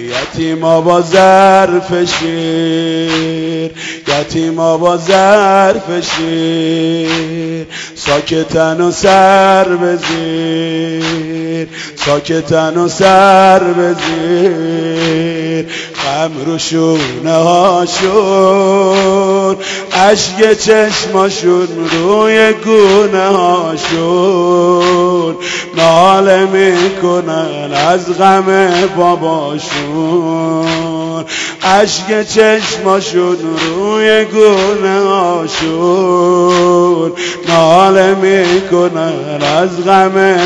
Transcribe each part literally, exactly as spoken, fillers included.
یتیما با ظرف شیر، یتیما با ظرف شیر، ساکتن و سر بزیر، ساکتن و سر بزیر. غم رو شونه هاشون، اشک چشماشون روی گونه هاشون، ناله میکنن از غم باباشون، اشک چشماشون روی گونه هاشون، ناله میکنن از غم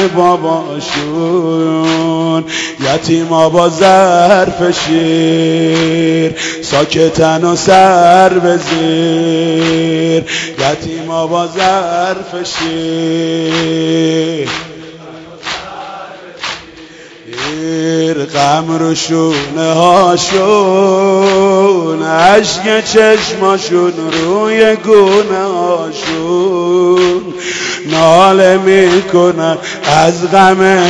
باباشون. یتیما با ظرف شیر، ساکتن و سر بزیر، یتیما با ظرف شیر، غم رو شونه هاشون، اشک چشماشون روی گونه هاشون، ناله میکنن از غم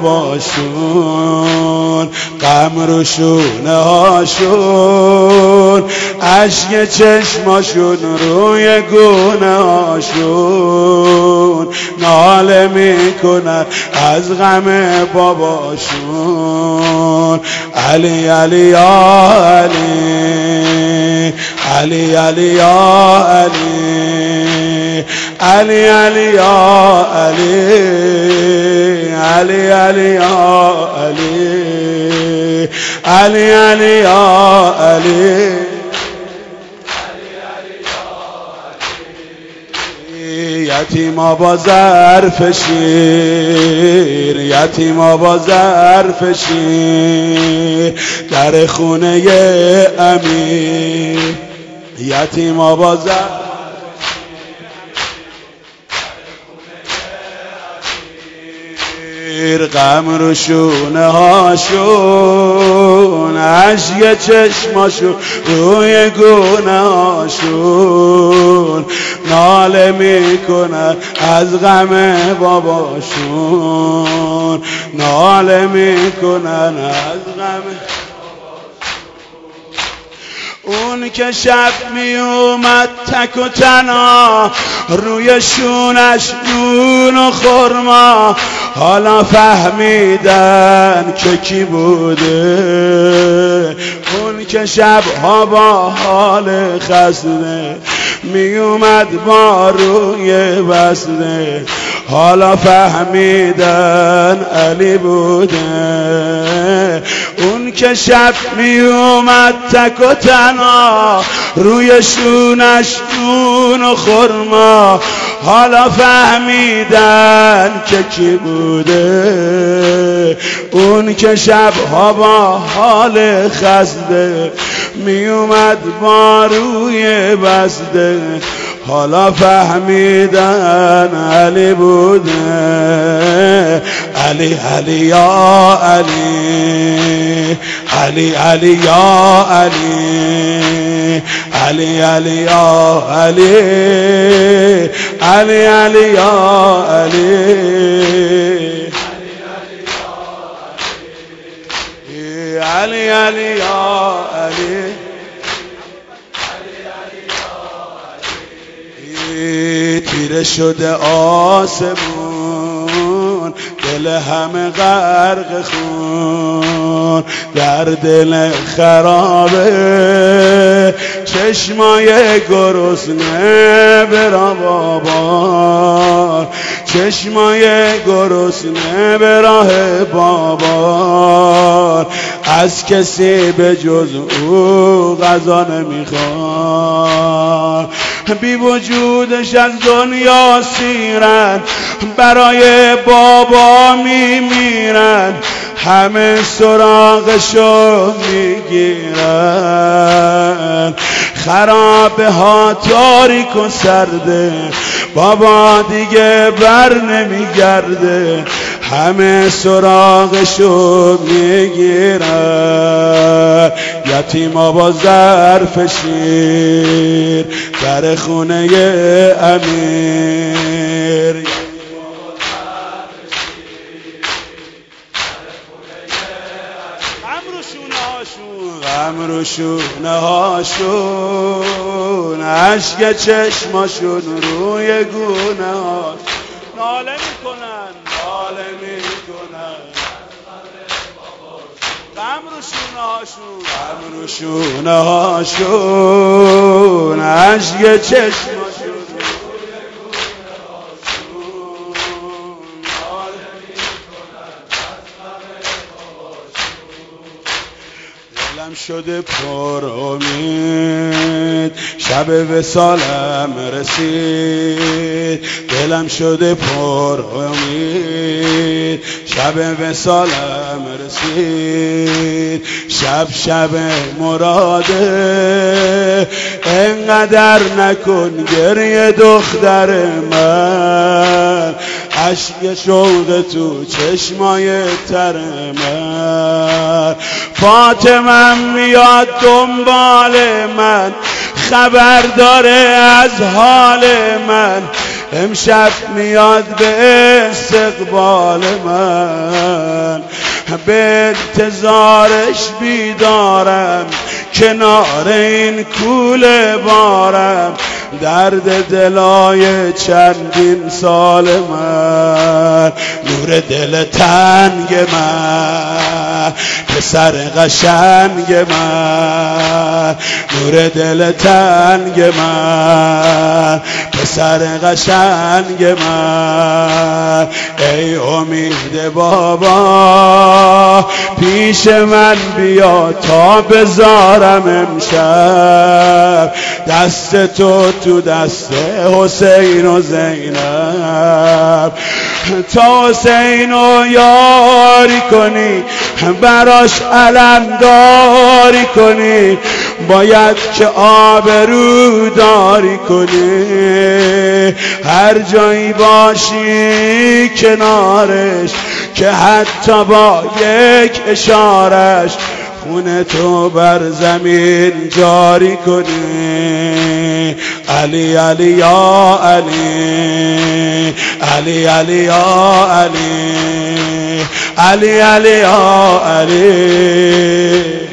باباشون. غم رو شونه هاشون، اشک چشماشون روی گونه هاشون، ناله میکنن از غم باباشون. علی علی یا علی، علی علی یا علی، علی علی یا علی، علی علی یا علی، علی علی یا علی. یتیما با ظرف شیر، یتیما با ظرف شیر، در خونه امیر، یتیما با ظرف غم رو شونه هاشون، اشک چشماشون روی گونه هاشون، ناله میکنن از غم باباشون، ناله میکنن از غم. اون که شب می اومد تک و تنها، روی شونش نون و خرما، حالا فهمیدن که کی بوده. اون که شبها با حال خسته می اومد با روی بسته، حالا فهمیدن علی بوده. اون که شب می اومد تک و تنها، روی شونش نون و خرما، حالا فهمیدن که کی بوده. اون که شبها با حال خسته می اومد با روی بسته، حالا فهمیدن علی بوده. علی علی یا علی، علی علی یا علی، علی علی یا علی، علی علی یا علی، علی علی یا علی. تیره شده آسمون، دل همه غرق خون، در دل خرابه چشمای گرسنه برا بابا، چشمای گرسنه به راه بابا، از کسی به جز او غذا نمیخواد. بی وجودش از دنیا سیرن، برای بابا میمیرن، همه سراغشو میگیرن. خرابه ها تاریک و سرده، بابا دیگه بر نمیگرده، همه سراغشو میگیرن. یتیما با ظرف شیر، در خونه امیر. رو شونه هاشون، غم رو شونه هاشون، عشق چشماشون روی گونه هاشون، ناله میکنن ناله میکنن، غم رو شونه هاشون، غم رو شونه هاشون، عشق چشماشون دلم شده پر امید، شب وصالم رسید. دلم شده پر امید، شب وصالم رسید. شب شب مراده، انقدر نکن گریه دختر من، عشق شوق تو چشمای تر من. فاطمه میاد دنبال من، خبر داره از حال من، امشب میاد به استقبال من. به انتظارش بیدارم، کنار این کوله بارم، درد دلای چندین سال من. نور دل تنگ من، پسر قشنگ من، نور دل تنگ من، پسر قشنگ من. ای امید بابا پیش من بیا تا بذارم امشب دست تو تو دست حسین و زینب، تا حسین و یاری کنی، براش علمداری کنی، باید که آبرو داری کنی. هر جایی باشی کنارش، که حتی با یک اشارش خون تو بر زمین جاری کنی. علی علی یا علی، علی علی یا علی، علی علی یا علی.